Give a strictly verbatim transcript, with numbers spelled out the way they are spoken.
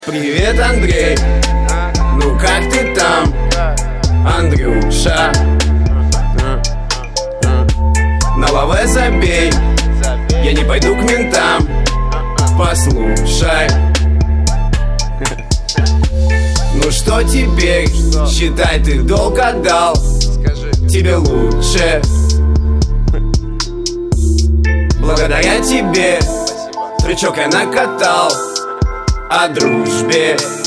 Привет, Андрей, ну как ты там, Андрюша? На лаве забей, я не пойду к ментам. Послушай, ну что теперь, считай, ты долг отдал. Тебе лучше, благодаря тебе крючок я накатал о дружбе.